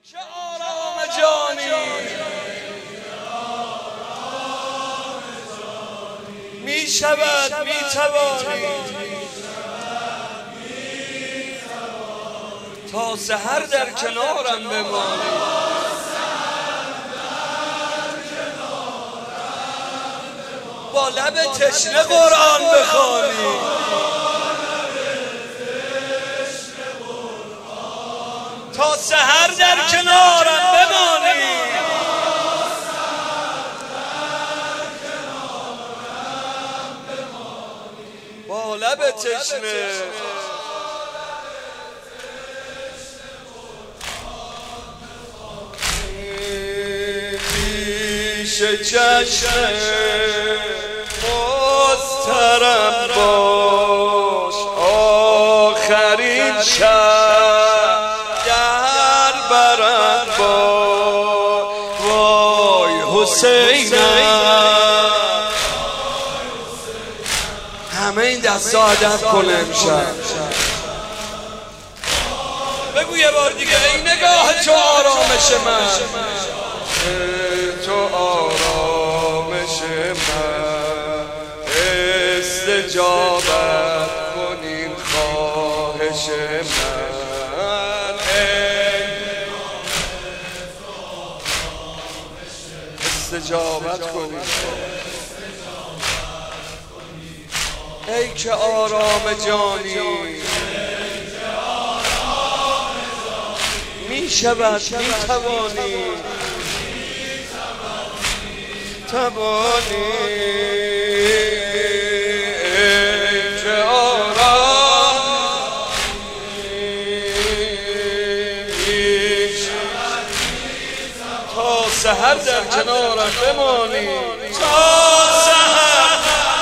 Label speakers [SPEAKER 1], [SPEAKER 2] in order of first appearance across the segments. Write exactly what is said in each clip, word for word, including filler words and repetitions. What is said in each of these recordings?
[SPEAKER 1] چه آرام جانی می شود می توانی تا سحر در کنارم بمانی با لب تشنه قرآن بخوانی تا سحر در کنارم بمانی با لب تشنه پیش چشم مضطرب باش آخرین شب در برم با وای حسینم همه این دستا ادب کنه امشب بگو یه بار دیگه ای نگاه تو آرامش من تو آرامش من استجابت کنین خواهش من استجابت کنین ای که آرام جانی می شود می توانی توانی ای که آرام می شود تا سحر در کنارم بمانی تا سحر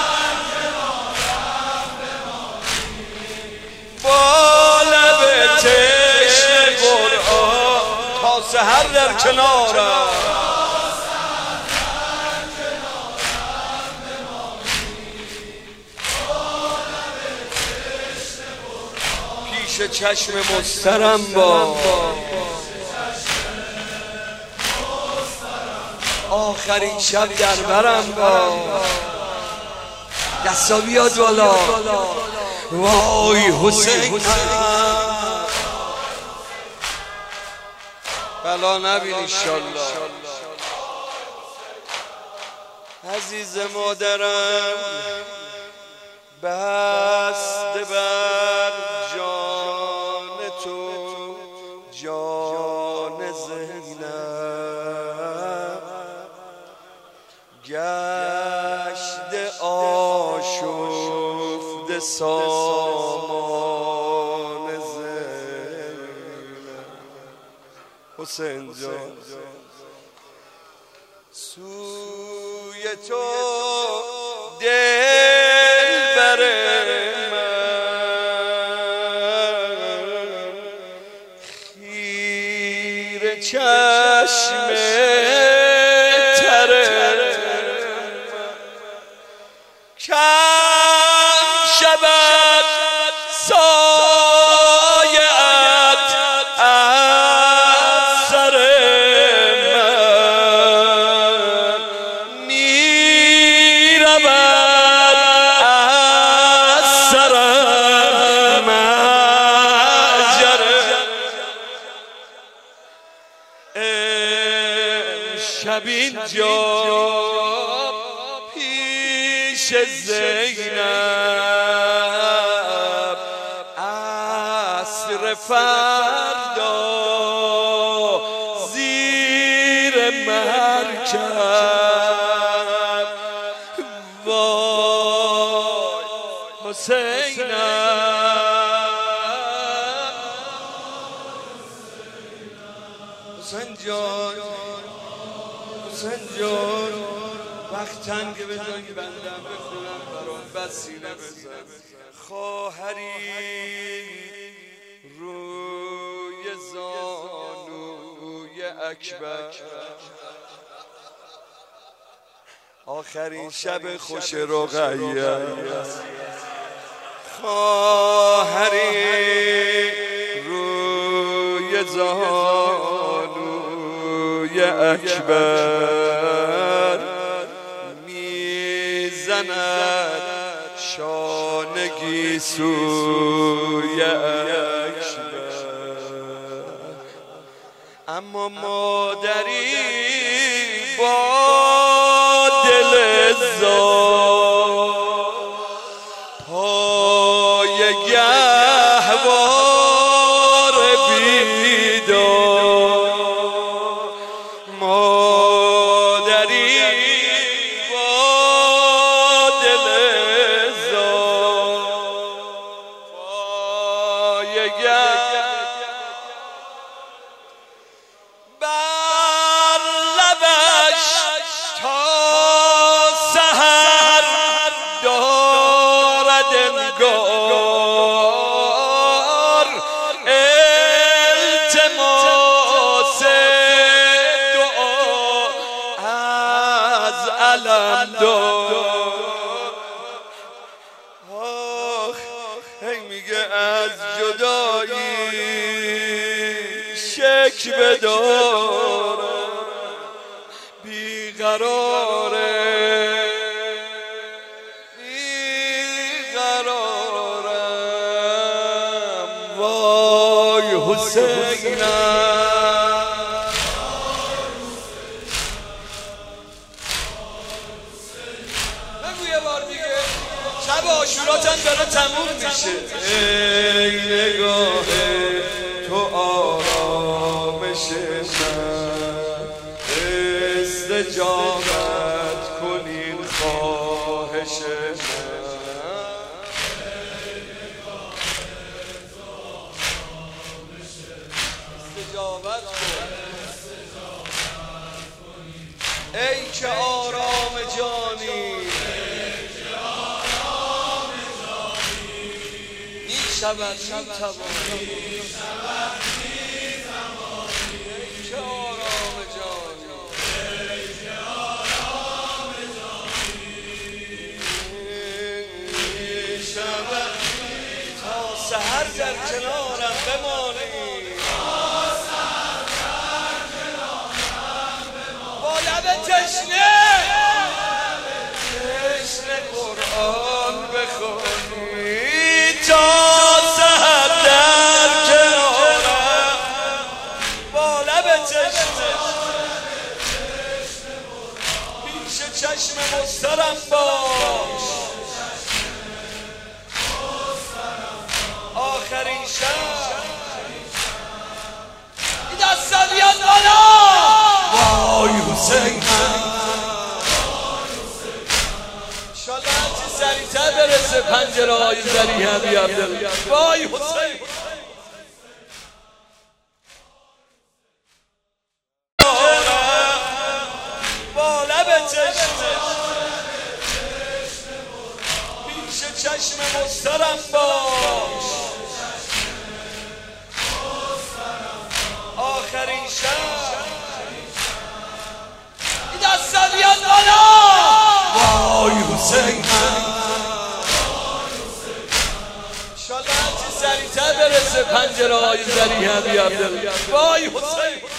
[SPEAKER 1] با لب تشنه قرآن تا سحر در کنارم پیش چشم مضطرب با آخرین شب در برم با دستا بیاد بالا وای حسین بلا نبین انشالله عزیز مادرم بسته بر جان تو جان زینب گشته آشفته سامان زینب حسین جان سوی تو دل بر من خیره چشم تر کم شود سایه‌ات از سر من می‌رود از سرم مجره امشب اینجا پیش زینب عصر فردا زیر مرکب وای حسینم حسین جان حسین جان وقت تنگه به جایی بندم بخونم برام بسینه بزن خواهری روی زانوی اکبر آخرین شب خوش رقیه خواهری روی زانوی سوی اکبر میزند شانگی سوی اکبر، اما مادری با دل زار پای گهوار بیدار، مادری با دل زار پای گهوار بر لبش تا سحر دارد انگار التماس دعا از علم دار. آخ میگه از جدایی شک بدارم، بیقراره بیقرارم، وای حسینم. بگو یه بار دیگه، شب عاشوراتم داره تموم میشه. ای نگاه تو آرامش من، استجابت کنین خواهش من. استجابت کن ای که آرام جانی، شود می توانی که آرام جانی، شود تا سحر در کنارم بمانی، با لب تشنه تشنه قرآن بخونی تا چشم مسترم باش، آخرین شب این دست بیاد بالا. وای حسین انشالله هرچی سریعتر برسه پنجره های زریح ابی عبدالله. وای حسین با لب چشمه پیش چشم مسترم باش، آخرین شب این دست بیاد بالا. وای حسین انشالله هرچی سریعتر برسه پنجره های زریح ابی عبدالله. وای حسین